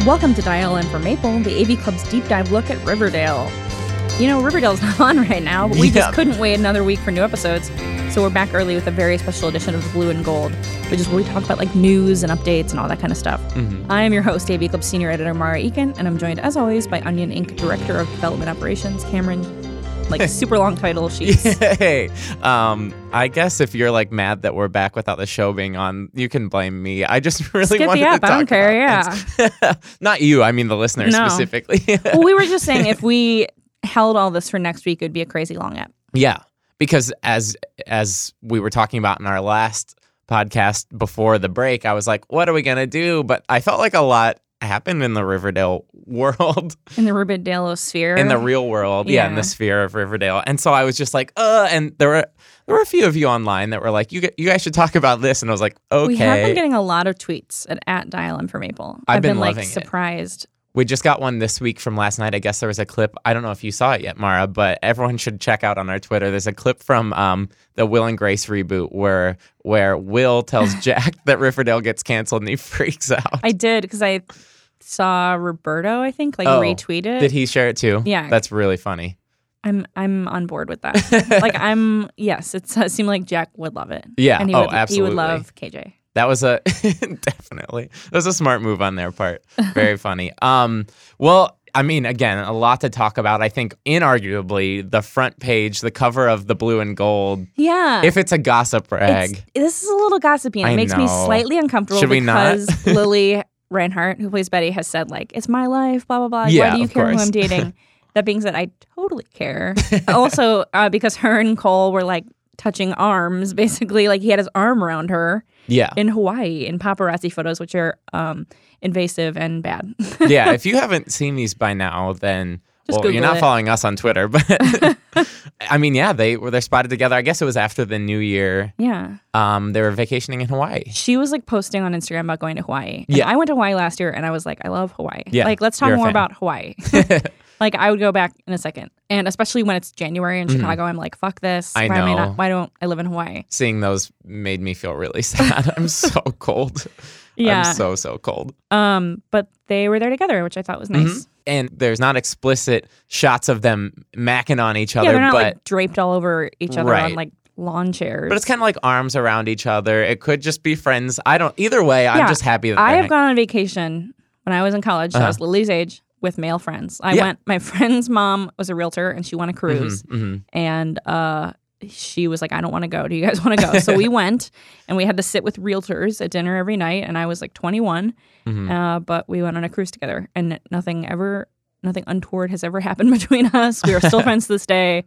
Welcome to Dial M for Maple, the AV Club's deep dive look at Riverdale. You know, Riverdale's not on right now, but we just couldn't wait another week for new episodes. So we're back early with a very special edition of the Blue and Gold, which is where we talk about like news and updates and all that kind of stuff. I am your host, AV Club Senior Editor Mara Eakin, and I'm joined as always by Onion Inc. Director of Development Operations, Cameron. Like super long title sheets. Hey, I guess if you're like mad that we're back without the show being on, you can blame me. I just really Skip wanted the app. to talk I don't care. about Yeah. Not you. I mean the listeners specifically. Well, we were just saying if we held all this for next week, it would be a crazy long app. Yeah, because as we were talking about in our last podcast before the break, I was like, what are we gonna do? But I felt like a lot happened in the Riverdale world. In the Riverdale sphere. In the real world, in the sphere of Riverdale. And so I was just like, and there were a few of you online that were like, you guys should talk about this. And I was like, okay. We have been getting a lot of tweets at Dial M for Maple. I've been like loving surprised. We just got one this week from last night. I guess there was a clip. I don't know if you saw it yet, Mara, but everyone should check out on our Twitter. There's a clip from the Will and Grace reboot where Will tells Jack that Riverdale gets canceled and he freaks out. I did because I saw Roberto, I think, retweeted. Did he share it too? Yeah. That's really funny. I'm on board with that. Yes, it seemed like Jack would love it. Yeah. And absolutely. He would love KJ. That was definitely. That was a smart move on their part. Very funny. Well, I mean, again, a lot to talk about. I think inarguably the front page, the cover of the Blue and Gold. Yeah. If it's a gossip rag. This is a little gossipy and it makes me slightly uncomfortable. Should we because Lily Reinhart, who plays Betty, has said like, it's my life, blah, blah, blah. Yeah, why do you care course. who I'm dating? That being said, I totally care. Also, because her and Cole were like touching arms, basically. Like he had his arm around her. Yeah. In Hawaii in paparazzi photos, which are invasive and bad. Yeah, if you haven't seen these by now, then you're not following us on Twitter. But I mean, yeah, they're spotted together. I guess it was after the New Year. Yeah. They were vacationing in Hawaii. She was like posting on Instagram about going to Hawaii. And Yeah. I went to Hawaii last year and I was like, I love Hawaii. Yeah, Like, let's talk you're a more fan. about Hawaii. Like, I would go back in a second. And especially when it's January in Chicago, I'm like, fuck this. I know. Why don't I live in Hawaii? Seeing those made me feel really sad. I'm so cold. Yeah. I'm so cold. But they were there together, which I thought was nice. And there's not explicit shots of them macking on each other, Yeah, they're not but like draped all over each other Right. on like lawn chairs. but it's kind of like arms around each other. It could just be friends. Either way, I'm just happy that I they're have gone on vacation when I was in college. So I was Lily's age with male friends. My friend's mom was a realtor and she won a cruise. And she was like, I don't want to go. Do you guys want to go? So we went and we had to sit with realtors at dinner every night. And I was like 21. But we went on a cruise together and nothing untoward has ever happened between us. We are still friends to this day.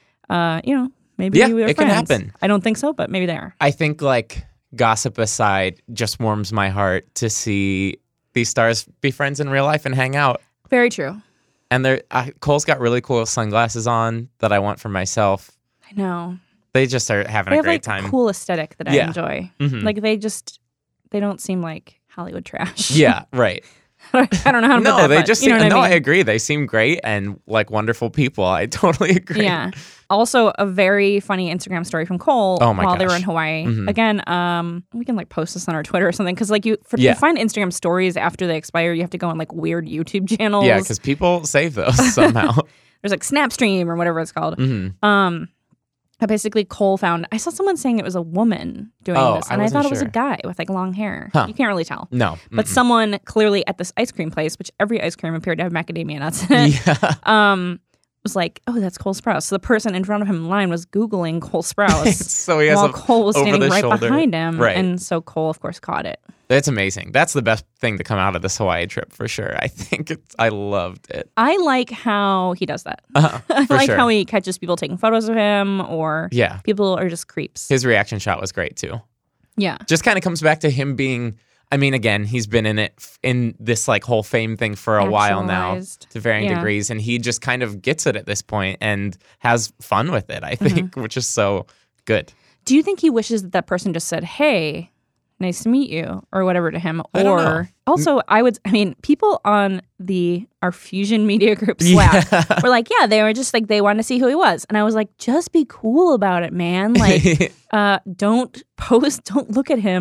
Maybe we were it friends. can happen. I don't think so, but maybe they are. I think like gossip aside, just warms my heart to see these stars be friends in real life and hang out. Very true. And Cole's got really cool sunglasses on that I want for myself. I know. They just are having They a have great like time. cool aesthetic that I Yeah. enjoy. Mhm. Like they don't seem like Hollywood trash. Yeah, right. I don't know how to put No, that. they but just you know seem, what I mean? I agree. They seem great and like wonderful people. I totally agree. Yeah. Also, a very funny Instagram story from Cole Oh my while they were gosh. in Hawaii. Mhm. Again, we can like post this on our Twitter or something because like you find Instagram stories after they expire, you have to go on like weird YouTube channels. Yeah, because people save those somehow. There's like Snapstream or whatever it's called. Mhm. Basically, Cole found. I saw someone saying it was a woman doing this, and I thought it was a guy with like long hair. Huh. You can't really tell. No. But someone clearly at this ice cream place, which every ice cream appeared to have macadamia nuts in it, Yeah. was like, oh, that's Cole Sprouse. So the person in front of him in line was Googling Cole Sprouse So he has while Cole was standing right over-the-shoulder- behind him. Right. And so Cole, of course, caught it. That's amazing. That's the best thing to come out of this Hawaii trip for sure. I think I loved it. I like how he does that. I For like sure. how he catches people taking photos of him or Yeah. people are just creeps. His reaction shot was great too. Yeah. Just kind of comes back to him being, I mean, again, he's been in this like whole fame thing for a while now Actualized. to varying Yeah. degrees. And he just kind of gets it at this point and has fun with it, I think, which is so good. Do you think he wishes that person just said, hey, nice to meet you, or whatever to him? I don't know. Or also, people on our Fusion Media Group Slack were like, yeah, they were just like, they wanted to see who he was. And I was like, just be cool about it, man. Like, don't look at him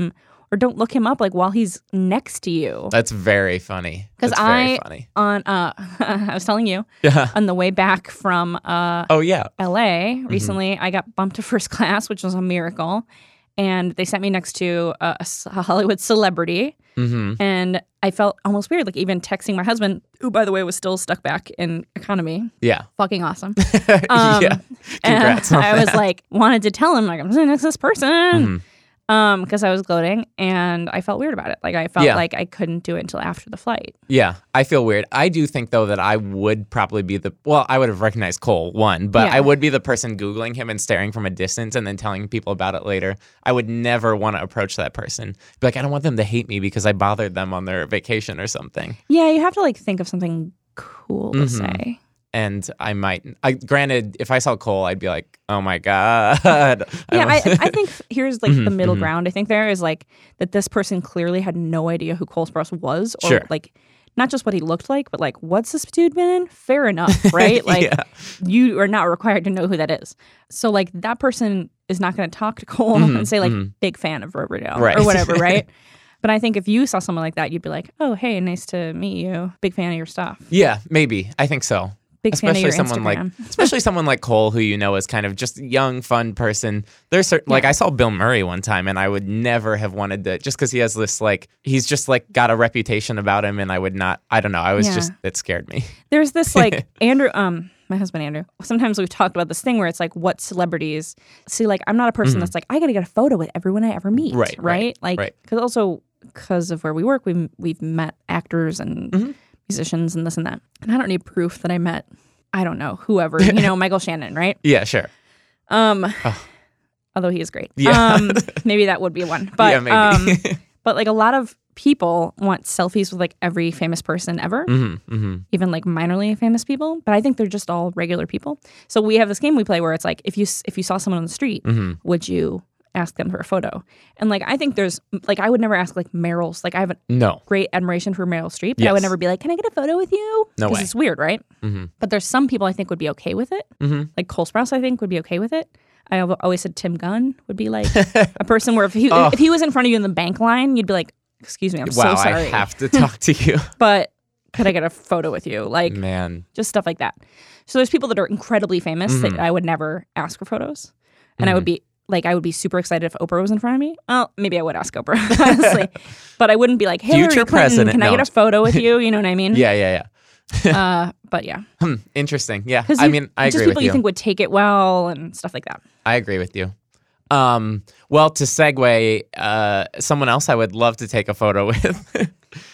or don't look him up like while he's next to you. That's very funny. Because very funny. I was telling you Yeah. on the way back from Oh yeah. LA recently, I got bumped to first class, which was a miracle. And they sent me next to a Hollywood celebrity. Mm-hmm. And I felt almost weird, like even texting my husband, who, by the way, was still stuck back in economy. Yeah. Fucking awesome. Yeah. Congrats on I was that. like, wanted to tell him, like, I'm sitting next to this person. Mhm. Because I was gloating and I felt weird about it. Like I felt like I couldn't do it until after the flight. Yeah, I feel weird. I do think, though, that I would probably be I would have recognized Cole, one, but I would be the person Googling him and staring from a distance and then telling people about it later. I would never want to approach that person. Be like, I don't want them to hate me because I bothered them on their vacation or something. Yeah, you have to like think of something cool to say. And I might, granted, if I saw Cole, I'd be like, oh my God. Yeah, I think here's like the middle ground. I think there is like that this person clearly had no idea who Cole Sprouse was, or like not just what he looked like, but like what's this dude been in? Fair enough, right? Like you are not required to know who that is. So like that person is not going to talk to Cole and say like big fan of Riverdale or whatever, right? But I think if you saw someone like that, you'd be like, oh, hey, nice to meet you. Big fan of your stuff. Yeah, maybe. I think so. Big fan of your Instagram. Instagram. Especially someone like Cole, who you know is kind of just a young, fun person. There's like I saw Bill Murray one time, and I would never have wanted to, just because he has this like he's just like got a reputation about him, and I would not. I don't know. I was just it scared me. There's this like Andrew, my husband Andrew. Sometimes we've talked about this thing where it's like, what celebrities see? Like, I'm not a person that's like I got to get a photo with everyone I ever meet, right? Like, because of where we work, we've met actors and musicians and this and that. And I don't need proof that I met, I don't know, whoever, Michael Shannon, right? Yeah, sure. Although he is great. Yeah. Maybe that would be one. But, yeah, maybe. But like a lot of people want selfies with like every famous person ever, even like minorly famous people. But I think they're just all regular people. So we have this game we play where it's like, if you saw someone on the street, would you ask them for a photo? And like I think there's like I would never ask like Meryl's, like I have a great admiration for Meryl Streep, but I would never be like, can I get a photo with you? No way. Because it's weird, right? But there's some people I think would be okay with it. Like Cole Sprouse I think would be okay with it. I always said Tim Gunn would be like a person where if he was in front of you in the bank line, you'd be like, excuse me, I'm so sorry. I have to talk to you. But could I get a photo with you? Like, man, just stuff like that. So there's people that are incredibly famous that I would never ask for photos. And I would be super excited if Oprah was in front of me. Well, maybe I would ask Oprah, honestly. But I wouldn't be like, hey, Hillary Clinton, can I get a photo with you? You know what I mean? Yeah. But yeah. Interesting. Yeah. I mean, I agree with you. Just people you think would take it well and stuff like that. I agree with you. Well, to segue, someone else I would love to take a photo with.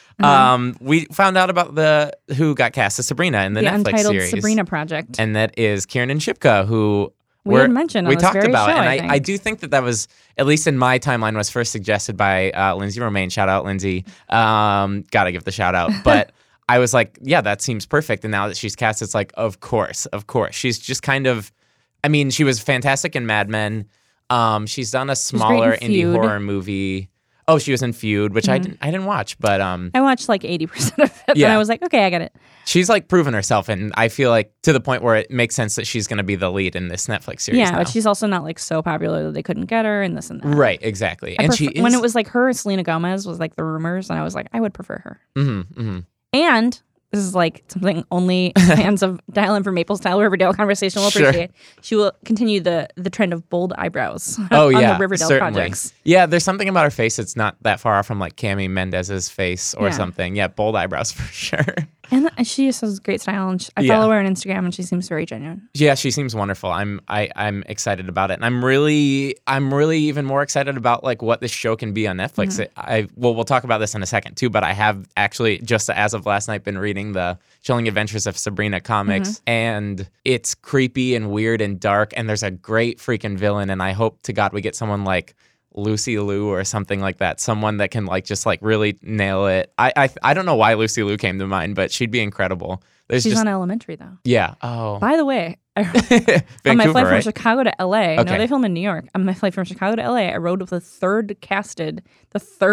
We found out about who got cast as Sabrina in the Netflix Untitled series. Sabrina project. And that is Kiernan Shipka, who we had mentioned on this talked very about. show, And I do think that was, at least in my timeline, was first suggested by Lindsay Romaine. Shout out, Lindsay. Gotta give the shout out. But I was like, yeah, that seems perfect. And now that she's cast, it's like, of course. She's just kind of, I mean, she was fantastic in Mad Men. She's done a smaller indie horror movie. Oh, she was in Feud, which I didn't watch, but I watched like 80% of it, and I was like, okay, I get it. She's like proven herself, and I feel like to the point where it makes sense that she's going to be the lead in this Netflix series. Yeah, but she's also not like so popular that they couldn't get her and this and that. Right, exactly. When it was like her and Selena Gomez was like the rumors, and I was like, I would prefer her. And this is like something only fans of Dial In for Maple Style Riverdale conversation will appreciate. She will continue the trend of bold eyebrows on the Riverdale projects. Yeah, there's something about her face that's not that far off from like Cami Mendez's face or something. Yeah, bold eyebrows for sure. And she just has great style, and I follow her on Instagram, and she seems very genuine. Yeah, she seems wonderful. I'm excited about it, and I'm really even more excited about like what this show can be on Netflix. We'll talk about this in a second too, but I have actually just as of last night been reading the Chilling Adventures of Sabrina comics, and it's creepy and weird and dark, and there's a great freaking villain, and I hope to God we get someone like Lucy Liu or something like that, someone that can like just like really nail it. I don't know why Lucy Liu came to mind, but she'd be incredible. She's on Elementary though. Yeah. Oh. By the way, on my flight from Chicago to LA, no, they film in New York. On my flight from Chicago to LA, I rode with the third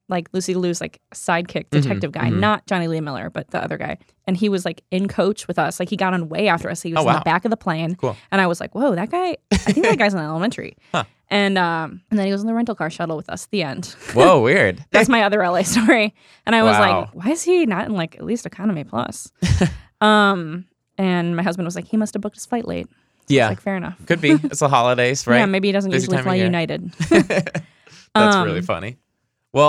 like Lucy Liu's like sidekick detective guy, not Johnny Lee Miller, but the other guy. And he was like in coach with us. Like he got on way after us. He was in the back of the plane. Cool. And I was like, whoa, that guy, I think that guy's in elementary. Huh. And then he was in the rental car shuttle with us at the end. Whoa, weird. That's my other LA story. And I was like, why is he not in like at least economy plus? And my husband was like, he must have booked his flight late. So Yeah. I was like, fair enough. Could be. It's the holidays, right? Yeah, maybe he doesn't Busy usually time of fly year. United. That's really funny. Well,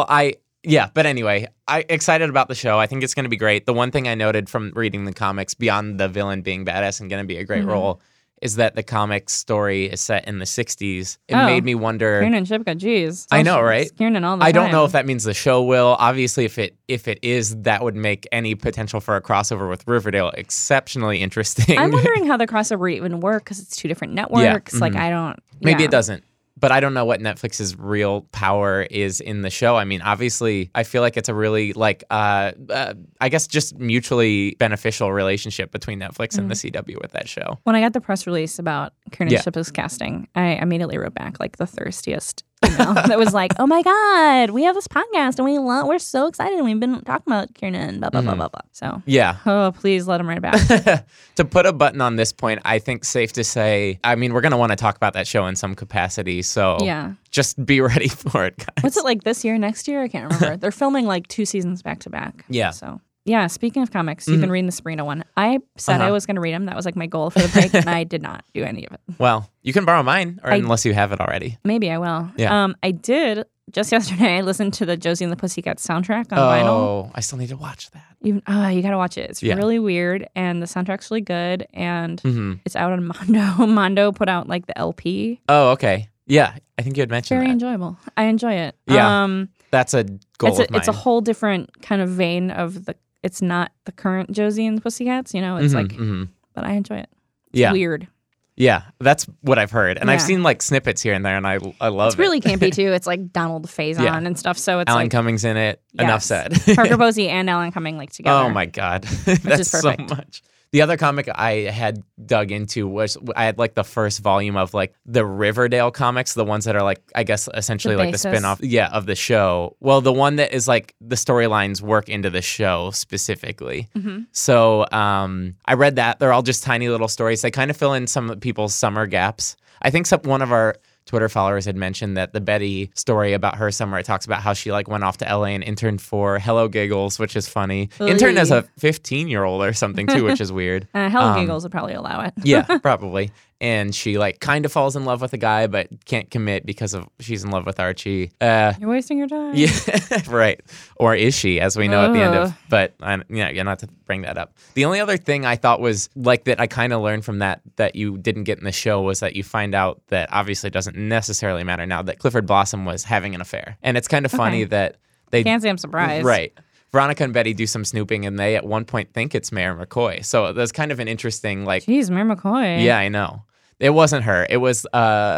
but anyway, I excited about the show. I think it's going to be great. The one thing I noted from reading the comics, beyond the villain being badass and going to be a great role, is that the comic story is set in the 60s. It made me wonder. Kiernan Shipka, geez. I know, right? Kiernan all the I time. don't know if that means the show will. Obviously, if it is, that would make any potential for a crossover with Riverdale exceptionally interesting. I'm wondering how the crossover would even work because it's two different networks. Yeah. Like, I don't. Maybe yeah. it doesn't. But I don't know what Netflix's real power is in the show. I mean, obviously, I feel like it's a really, like, I guess just mutually beneficial relationship between Netflix and the CW with that show. When I got the press release about Kiernan Shipka's casting, I immediately wrote back, like, the thirstiest email that was like, oh my God, we have this podcast and we're so excited. We've been talking about Kiernan, blah, blah, blah, blah, blah. So, yeah. Oh, please let him write back. To put a button on this point, I think safe to say, I mean, we're going to want to talk about that show in some capacity. So just be ready for it, guys. What's it like this year, next year? I can't remember. They're filming like 2 seasons back to back. Yeah. So, yeah, speaking of comics, you've been reading the Sabrina one. I said I was going to read them. That was like my goal for the break, and I did not do any of it. Well, you can borrow mine, or unless you have it already. Maybe I will. Yeah. I did just yesterday. I listened to the Josie and the Pussycats soundtrack on vinyl. Oh, I still need to watch that. You got to watch it. It's really weird, and the soundtrack's really good, and it's out on Mondo. Mondo put out like the LP. Oh, okay. Yeah, I think you had mentioned Very that. enjoyable. I enjoy it. Yeah, that's a goal of mine. It's a whole different kind of vein of the. It's not the current Josie and the Pussycats, you know. It's but I enjoy it. It's weird. Yeah, that's what I've heard, and I've seen like snippets here and there, and I love it. It's really campy too. It's like Donald Faison and stuff. So it's Alan like Cummings in it. Yes. Enough said. Parker Posey and Alan Cummings like together. Oh my God, that's so much. The other comic I had dug into was I had like the first volume of like the Riverdale comics, the ones that are like, I guess, essentially like the spin-off of the show. Well, the one that is like the storylines work into the show specifically. So I read that. They're all just tiny little stories. They kind of fill in some people's summer gaps. I think one of our Twitter followers had mentioned that the Betty story about her summer, it talks about how she like went off to LA and interned for Hello Giggles, which is funny. Interned as a 15-year-old or something too, which is weird. Hello Giggles would probably allow it. Yeah, probably. And she like kind of falls in love with a guy, but can't commit because she's in love with Archie. You're wasting your time. Yeah, right. Or is she, as we know at the end of? But not to bring that up. The only other thing I thought was like that I kind of learned from that you didn't get in the show was that you find out that obviously it doesn't necessarily matter now that Clifford Blossom was having an affair, and it's kind of funny that they can't say I'm surprised. Right. Veronica and Betty do some snooping, and they at one point think it's Mayor McCoy. So that's kind of an interesting like. Jeez, Mayor McCoy. Yeah, I know. It wasn't her. It was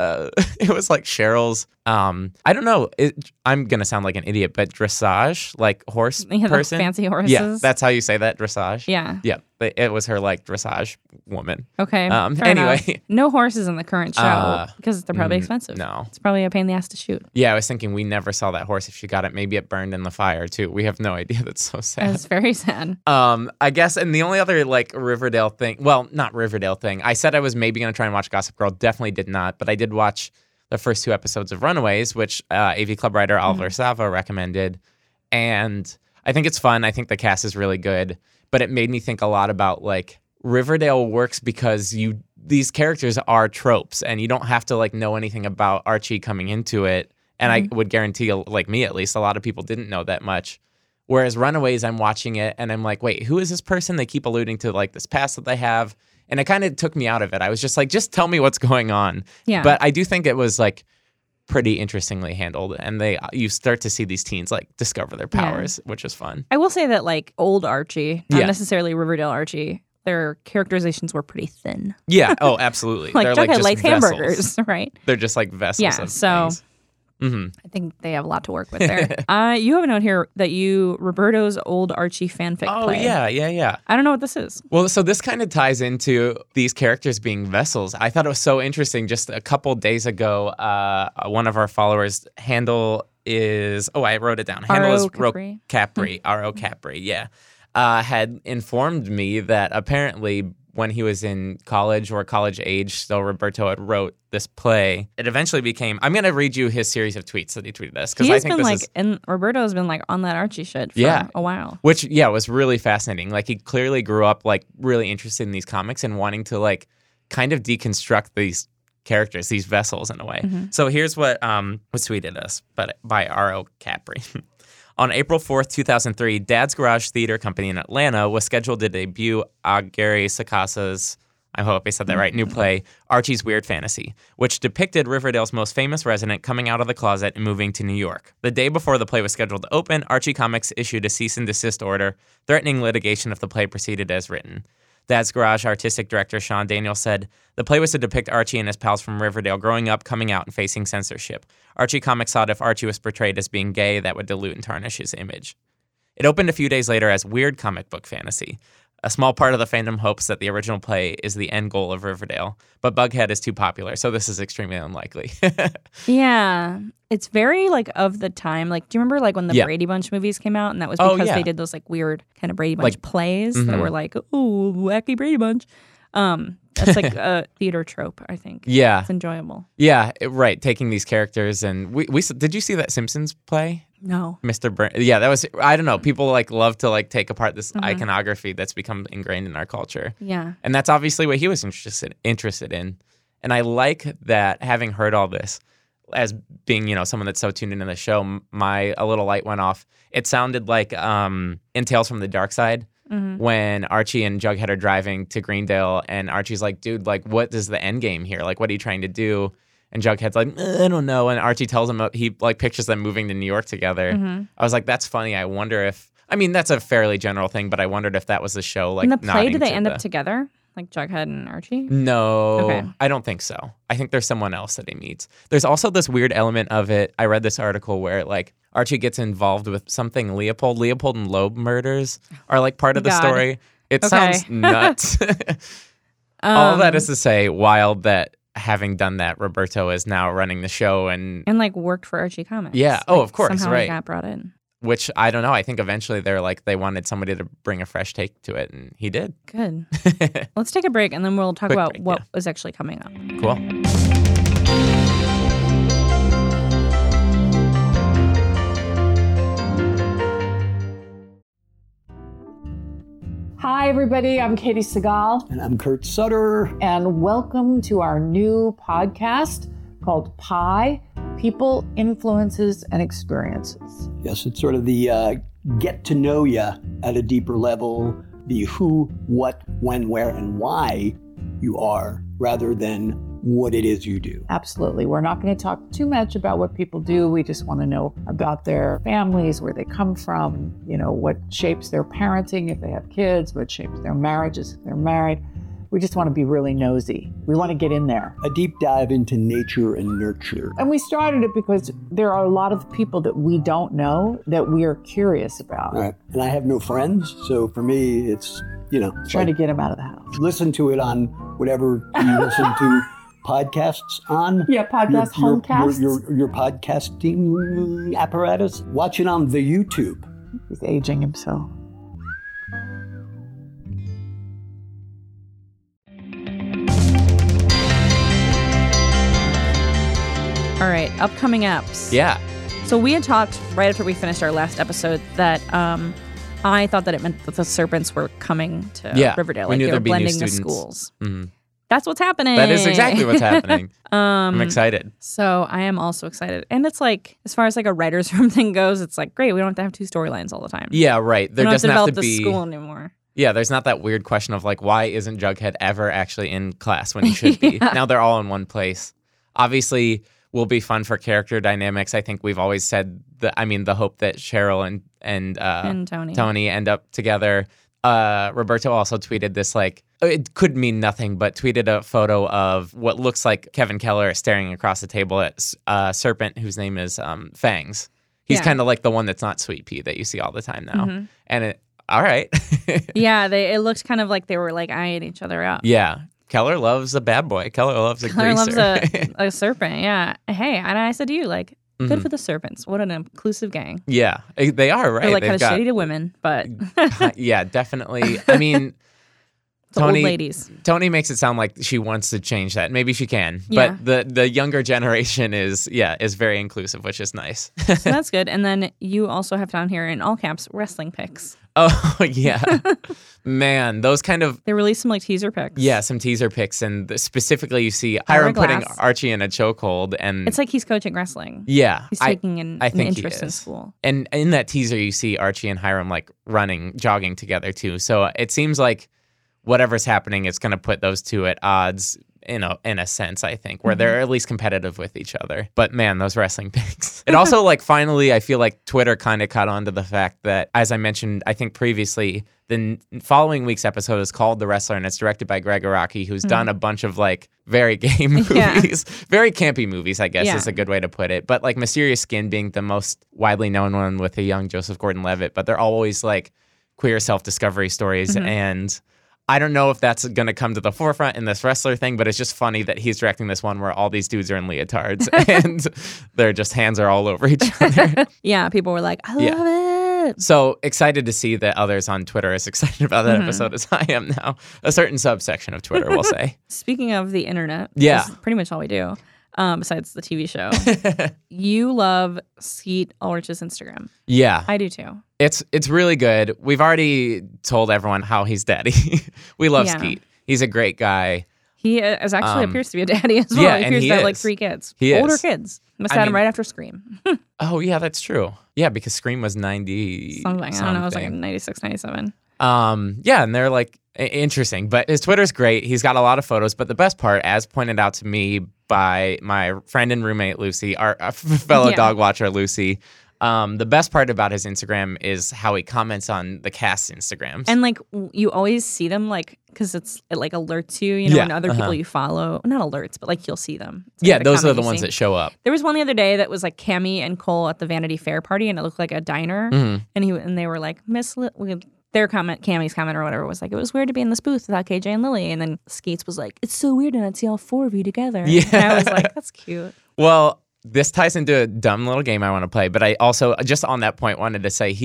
it was like Cheryl's. I don't know. I'm gonna sound like an idiot, but dressage, like horse person, fancy horses. Yeah, that's how you say that, dressage. Yeah. Yeah. It was her like dressage woman. Okay. Anyway, enough. No horses in the current show because they're probably expensive. No, it's probably a pain in the ass to shoot. Yeah, I was thinking we never saw that horse. If she got it, maybe it burned in the fire too. We have no idea. That's so sad. It's very sad. I guess, and the only other like Riverdale thing, well, not Riverdale thing. I said I was maybe gonna try and watch Gossip Girl. Definitely did not, but I did watch the first 2 episodes of Runaways, which AV Club writer Oliver Sava recommended, and I think it's fun. I think the cast is really good, but it made me think a lot about like Riverdale works because these characters are tropes, and you don't have to like know anything about Archie coming into it. And I would guarantee, like me at least, a lot of people didn't know that much. Whereas Runaways, I'm watching it and I'm like, wait, who is this person? They keep alluding to like this past that they have. And it kind of took me out of it. I was just like, just tell me what's going on. Yeah. But I do think it was like pretty interestingly handled. And you start to see these teens like discover their powers, which is fun. I will say that like old Archie, not necessarily Riverdale Archie, their characterizations were pretty thin. Yeah. Oh, absolutely. Like, They're Jughead just likes hamburgers, right? They're just like vessels. Yeah. Of so. things. Mm-hmm. I think they have a lot to work with there. You have a note here that Roberto's old Archie fanfic play. Oh, yeah. I don't know what this is. Well, so this kind of ties into these characters being vessels. I thought it was so interesting. Just a couple days ago, one of our followers, handle is, I wrote it down. Handle is Capri. Capri, R.O. Capri, yeah. Had informed me that apparently when he was in college or college age, still Roberto had wrote this play. It eventually became, I'm going to read you his series of tweets that he tweeted us. Because I think been this and Roberto's been like on that Archie shit for a while. Which, was really fascinating. Like he clearly grew up like really interested in these comics and wanting to like kind of deconstruct these characters, these vessels in a way. Mm-hmm. So here's what was tweeted us by R.O. Capri. On April 4th, 2003, Dad's Garage Theater Company in Atlanta was scheduled to debut Gary Sacasa's, I hope I said that right, new play, Archie's Weird Fantasy, which depicted Riverdale's most famous resident coming out of the closet and moving to New York. The day before the play was scheduled to open, Archie Comics issued a cease and desist order, threatening litigation if the play proceeded as written. Dad's Garage artistic director Sean Daniels said, the play was to depict Archie and his pals from Riverdale growing up, coming out, and facing censorship. Archie Comics thought if Archie was portrayed as being gay, that would dilute and tarnish his image. It opened a few days later as Weird Comic Book Fantasy. A small part of the fandom hopes that the original play is the end goal of Riverdale, but Bughead is too popular, so this is extremely unlikely. Yeah. It's very, like, of the time. Like, do you remember, like, when the Brady Bunch movies came out? And that was because they did those, like, weird kind of Brady Bunch plays that were like, ooh, wacky Brady Bunch. That's like a theater trope, I think. Yeah. It's enjoyable. Yeah, right. Taking these characters and we did you see that Simpsons play? No. Mr. Yeah, that was, I don't know. People like love to like take apart this iconography that's become ingrained in our culture. Yeah. And that's obviously what he was interested in. And I like that, having heard all this, as being, someone that's so tuned into the show, a little light went off. It sounded like in Tales from the Dark Side, when Archie and Jughead are driving to Greendale, and Archie's like, dude, like, what is the end game here? Like, what are you trying to do? And Jughead's like, I don't know. And Archie tells him, he like pictures them moving to New York together. I was like, that's funny. I wonder if, that's a fairly general thing, but I wondered if that was the show. Like, in the play, do they end up together? Like Jughead and Archie? No, okay. I don't think so. I think there's someone else that he meets. There's also this weird element of it. I read this article where like Archie gets involved with something Leopold and Loeb murders are like part of the story. It sounds nuts. All that is to say, wild that having done that, Roberto is now running the show and like worked for Archie Comics. Yeah. Like, of course. Somehow right. He got brought in. Which, I don't know. I think eventually they wanted somebody to bring a fresh take to it, and he did. Good. Let's take a break, and then we'll talk about what was actually coming up. Cool. Hi, everybody. I'm Katie Segal. And I'm Kurt Sutter. And welcome to our new podcast called Pi, People, Influences, and Experiences. Yes, it's sort of the get to know you at a deeper level, the who, what, when, where, and why you are, rather than what it is you do. Absolutely. We're not going to talk too much about what people do. We just want to know about their families, where they come from, what shapes their parenting if they have kids, what shapes their marriages if they're married. We just want to be really nosy. We want to get in there. A deep dive into nature and nurture. And we started it because there are a lot of people that we don't know that we are curious about. Right. And I have no friends, so for me, it's, trying to get them out of the house. Listen to it on whatever you listen to podcasts on. Yeah, homecasts. Your podcasting apparatus. Watch it on the YouTube. He's aging himself. All right, upcoming apps. Yeah. So we had talked right after we finished our last episode that I thought that it meant that the Serpents were coming to Riverdale. Like they were blending the schools. Mm-hmm. That's what's happening. That is exactly what's happening. I'm excited. So I am also excited. And it's like, as far as like a writer's room thing goes, it's like, great, we don't have to have two storylines all the time. Yeah, right. There doesn't have to be the school anymore. Yeah, there's not that weird question of like, why isn't Jughead ever actually in class when he should be? Now they're all in one place. Obviously, will be fun for character dynamics. I think we've always said the hope that Cheryl and Tony end up together. Roberto also tweeted this, like, it could mean nothing, but tweeted a photo of what looks like Kevin Keller staring across the table at a serpent whose name is Fangs. He's kind of like the one that's not Sweet Pea that you see all the time now. Mm-hmm. And all right. Yeah, it looked kind of like they were like eyeing each other up. Yeah. Keller loves a bad boy. Keller loves a greaser. Keller loves a serpent, yeah. Hey, and I said to you, like, Good for the Serpents. What an inclusive gang. Yeah, they are, right? They're like They've kind of shitty to women, but yeah, definitely. I mean, the old ladies. Tony makes it sound like she wants to change that. Maybe she can, Yeah. but the younger generation is very inclusive, which is nice. So that's good. And then you also have down here in all caps wrestling pics. Oh yeah, man, those kind of They released some like teaser pics. some teaser pics, and specifically you see Hiram putting Glass. Archie in a chokehold, and It's like he's coaching wrestling. yeah, He's taking an I think he interest in is. school. And in that teaser, you see Archie and Hiram like jogging together too. So it seems like whatever's happening is going to put those two at odds in a sense, I think, where they're at least competitive with each other. But man, those wrestling pics. It also like finally, I feel like Twitter kind of caught on to the fact that, as I mentioned, I think previously, the following week's episode is called The Wrestler, and it's directed by Greg Araki, who's done a bunch of like very gay movies, very campy movies, I guess is a good way to put it. But like Mysterious Skin being the most widely known one with a young Joseph Gordon-Levitt, but they're always like queer self-discovery stories. And I don't know if that's going to come to the forefront in this wrestler thing, but it's just funny that he's directing this one where all these dudes are in leotards and their just hands are all over each other. Yeah, people were like, I love it. So excited to see that others on Twitter are as excited about that episode as I am now. A certain subsection of Twitter, we'll say. Speaking of the internet, Yeah. this is pretty much all we do, besides the TV show. You love Skeet Ulrich's Instagram. Yeah. I do too. It's really good. We've already told everyone how he's daddy. We love Skeet. He's a great guy. He appears to be a daddy as well. yeah, he and appears he to have like is. 3 kids. He Older is. kids. Must I have had him mean- right after Scream. Oh, yeah, that's true. Yeah, because Scream was 90 Something. I don't know. It was like 96, 97. Yeah, and they're like interesting. But his Twitter's great. He's got a lot of photos. But the best part, as pointed out to me by my friend and roommate Lucy, our fellow dog watcher Lucy, the best part about his Instagram is how he comments on the cast's Instagrams. And like you always see them like because it like alerts you, you know, and other people you follow. Not alerts, but like you'll see them. It's like yeah, the those are comment the you ones see. that show up. There was one the other day that was like Cammie and Cole at the Vanity Fair party, and it looked like a diner. And they were like, their comment, Cammie's comment or whatever, was like, it was weird to be in this booth without KJ and Lily. And then Skeets was like, it's so weird, and I'd see all 4 of you together. Yeah. And I was like, that's cute. Well, this ties into a dumb little game I want to play, but I also, just on that point, wanted to say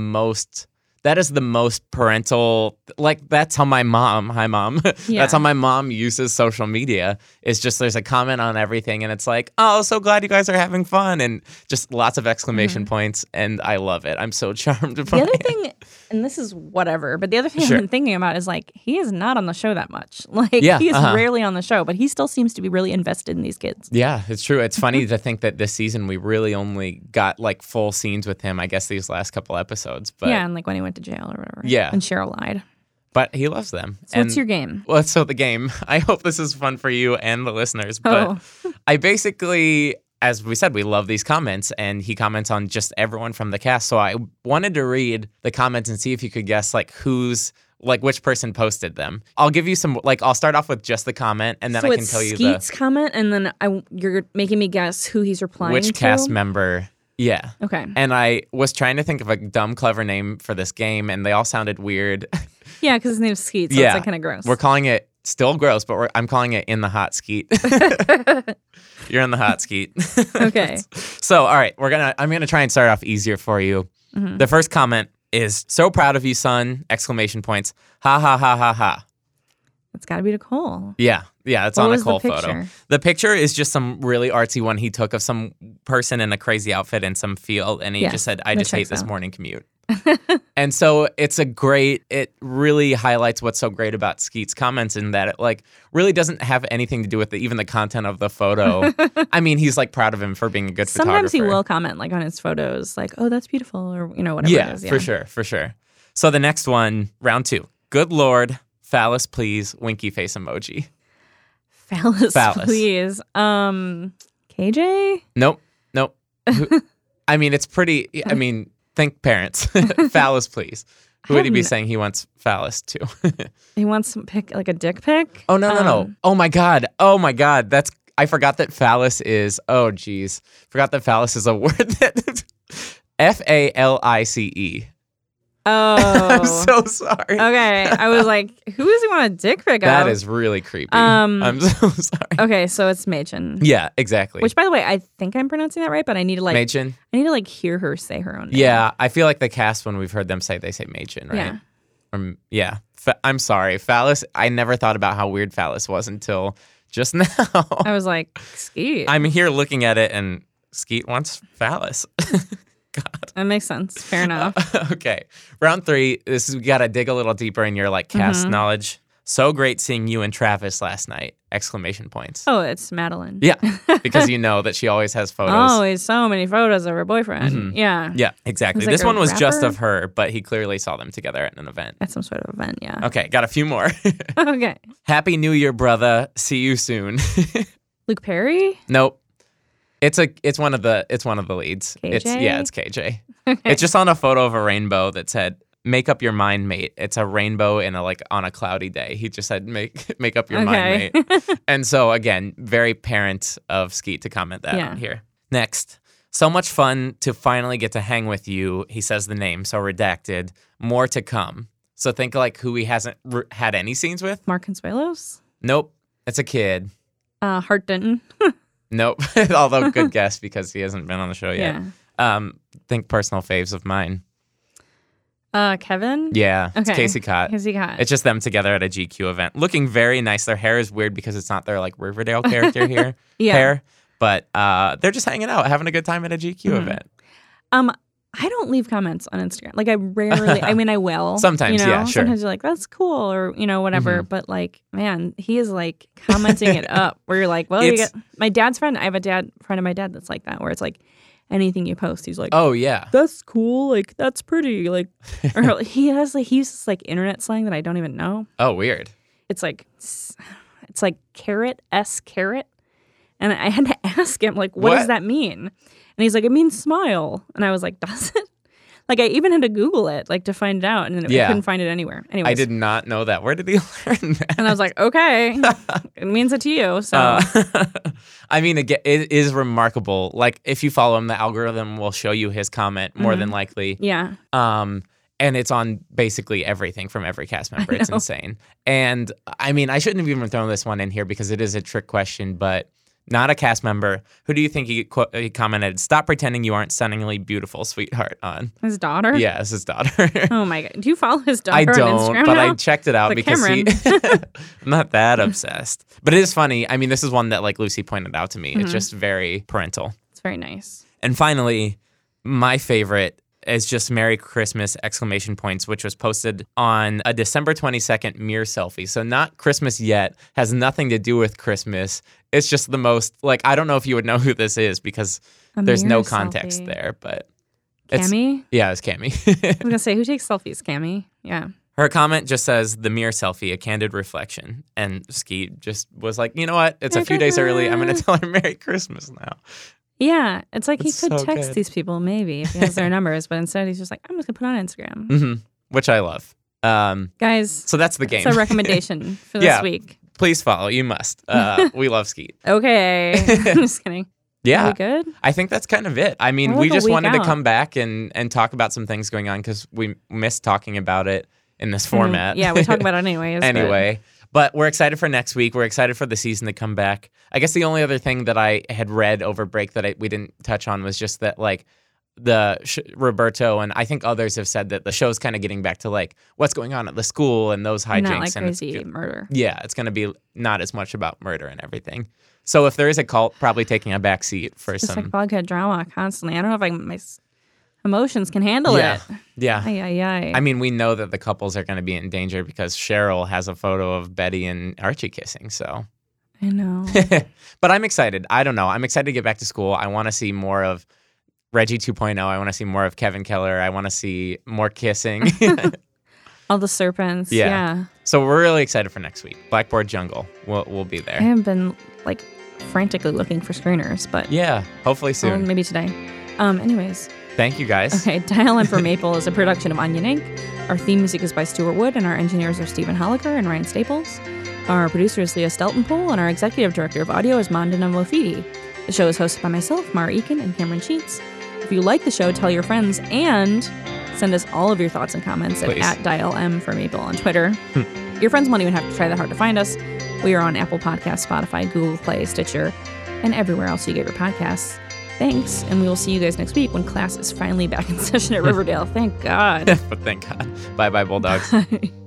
that is the most parental, like that's how my mom, hi mom, that's how my mom uses social media. It's just there's a comment on everything and it's like, oh, so glad you guys are having fun, and just lots of exclamation points, and I love it. I'm so charmed by The other it. thing, and this is whatever, but the other thing Sure. I've been thinking about is like, he is not on the show that much. Like, Yeah, he is rarely on the show, but he still seems to be really invested in these kids. Yeah, it's true. It's funny to think that this season we really only got like full scenes with him, I guess, these last couple episodes. But Yeah, and like when he went to jail or whatever. Yeah. And Cheryl lied. but he loves them. So what's your game? Well, so the game, I hope this is fun for you and the listeners, but I basically, as we said, we love these comments, and he comments on just everyone from the cast. So I wanted to read the comments and see if you could guess like which person posted them. I'll give you some, like, I'll start off with just the comment, and then So I can tell you Skeet's comment, and then you're making me guess who he's replying which to? cast member. Yeah. Okay. And I was trying to think of a dumb, clever name for this game, and they all sounded weird. Yeah, because his name's Skeet, so Yeah. it's like kind of gross. We're calling it, still gross, but I'm calling it In the Hot Skeet. You're in the hot Skeet. Okay. So, all right, I'm gonna try and start off easier for you. The first comment is, so proud of you, son! Exclamation points. Ha ha ha ha ha. It's got to be Nicole. Yeah, it's What on a was the Cole photo. picture? The picture is just some really artsy one he took of some person in a crazy outfit in some field, and he Yes, just said, I that just hate checks this out. morning commute. And so it really highlights what's so great about Skeet's comments, in that it like really doesn't have anything to do with even the content of the photo. I mean, he's like proud of him for being a good Sometimes photographer. he will comment like on his photos, like, "Oh, that's beautiful," or you know, whatever Yeah, it is. for sure. So the next one, round 2. Good Lord, phallus, please, winky face emoji. Phallus, Phallus. please. KJ? Nope. I mean, it's pretty. I mean, think parents. Phallus, please. Who would he be saying he wants phallus to? He wants some pic, like a dick pic. Oh no. Oh my god. I forgot that phallus is. Oh geez. Forgot that phallus is a word that. FALICE. Oh. I'm so sorry. Okay. I was like, who does he want a dick pic of? That is really creepy. I'm so sorry. Okay, so it's Machen. Yeah, exactly. Which, by the way, I think I'm pronouncing that right, but I need to Machen? I need to hear her say her own name. Yeah, I feel like the cast, when we've heard them say, they say Machen, right? Yeah. Yeah. I'm sorry. Phallus, I never thought about how weird Phallus was until just now. I was like, Skeet. I'm here looking at it, and Skeet wants Phallus. God. That makes sense. Fair enough. Okay. Round 3. We got to dig a little deeper in your cast knowledge. So great seeing you and Travis last night! Exclamation points. Oh, it's Madeline. Yeah, because you know that she always has photos. Always so many photos of her boyfriend. Mm-hmm. Yeah. Yeah, exactly. He's This a one was just rapper? of her, but he clearly saw them together at an event. At some sort of event, yeah. Okay, got a few more. Okay. Happy New Year, brother. See you soon. Luke Perry? Nope. It's one of the leads. KJ? It's KJ. Okay. It's just on a photo of a rainbow that said, "Make up your mind, mate." It's a rainbow in on a cloudy day. He just said, "Make up your mind, mate." And so again, very parent of Skeet to comment that on here. Next, so much fun to finally get to hang with you. He says the name, so redacted. More to come. So think who he hasn't had any scenes with. Mark Consuelos? Nope, it's a kid. Hart Denton. Nope. Although good guess because he hasn't been on the show yet. Yeah. Think personal faves of mine. Kevin? Yeah. It's Okay. Casey Cott. Casey Cott. It's just them together at a GQ event. Looking very nice. Their hair is weird because it's not their Riverdale character here. Yeah. Hair. But they're just hanging out, having a good time at a GQ event. I don't leave comments on Instagram. I rarely, I will. Sometimes, yeah, sure. Sometimes you're like, that's cool, or, whatever. But, man, he is, commenting it up where you're like, well, my dad's friend, I have a friend of my dad that's like that, where it's anything you post, he's like, oh, yeah. that's cool. That's pretty. Or he uses internet slang that I don't even know. Oh, weird. It's carrot, carrot. And I had to ask him, what does that mean? And he's like, it means smile. And I was like, does it? I even had to Google it, to find it out. And then I couldn't find it anywhere. Anyways. I did not know that. Where did he learn that? And I was like, okay, it means it to you. So, I mean, again, it is remarkable. If you follow him, the algorithm will show you his comment more than likely. Yeah. And it's on basically everything from every cast member. It's insane. And I mean, I shouldn't have even thrown this one in here because it is a trick question, but not a cast member. Who do you think he commented, "Stop pretending you aren't stunningly beautiful, sweetheart," on? His daughter? Yeah, it's his daughter. Oh my God. Do you follow his daughter I on don't, Instagram but now? I checked it out because Cameron. I'm not that obsessed. But it is funny. I mean, this is one that Lucy pointed out to me. It's just very parental. It's very nice. And finally, my favorite is just Merry Christmas! Exclamation points, which was posted on a December 22nd mirror selfie. So not Christmas yet, has nothing to do with Christmas. It's just the most, I don't know if you would know who this is because there's no context there, but Cammie? Yeah, it's Cammie. I was going to say, who takes selfies? Cammie? Yeah. Her comment just says, "The mirror selfie, a candid reflection." And Skeet just was like, you know what? It's a few days early. I'm going to tell her Merry Christmas now. Yeah, it's he It's could so text good. these people maybe if he has their numbers, but instead he's just like, I'm just gonna put it on Instagram. Mm-hmm. Which I love. Guys, So that's the game. it's a recommendation for this week. Please follow. You must. We love Skeet. Okay, I'm just kidding. Yeah. Are we good? I think that's kind of it. I mean, We're we a just week wanted to out. come back and talk about some things going on because we missed talking about it in this format. Yeah, we talk about it anyways. Anyway. But we're excited for next week. We're excited for the season to come back. I guess the only other thing that I had read over break that we didn't touch on was just that, Roberto and I think others have said that the show's kind of getting back to, what's going on at the school and those hijinks. Not like and crazy murder. Yeah, it's going to be not as much about murder and everything. So if there is a cult, probably taking a back seat for Just some... vodka drama constantly. I don't know if my emotions can handle it. Yeah. Ay. I mean, we know that the couples are going to be in danger because Cheryl has a photo of Betty and Archie kissing, so... I know. But I'm excited. I don't know. I'm excited to get back to school. I want to see more of Reggie 2.0. I want to see more of Kevin Keller. I want to see more kissing. All the serpents. Yeah. So we're really excited for next week. Blackboard Jungle. We'll be I there. haven't been frantically looking for screeners, but Yeah, hopefully soon. maybe today. Anyways. Thank you, guys. Okay, Dial M for Maple is a production of Onion Inc. Our theme music is by Stuart Wood, and our engineers are Stephen Holliker and Ryan Staples. Our producer is Leah Steltenpool, and our executive director of audio is Mandana Mofidi. The show is hosted by myself, Mara Eakin, and Cameron Sheets. If you like the show, tell your friends, and Send us all of your thoughts and comments Please. at @DialM for Maple on Twitter. Your friends won't even have to try that hard to find us. We are on Apple Podcasts, Spotify, Google Play, Stitcher, and everywhere else you get your podcasts. Thanks, and we will see you guys next week when class is finally back in session at Riverdale. Thank God. But thank God. Bye-bye, Bulldogs. Bye.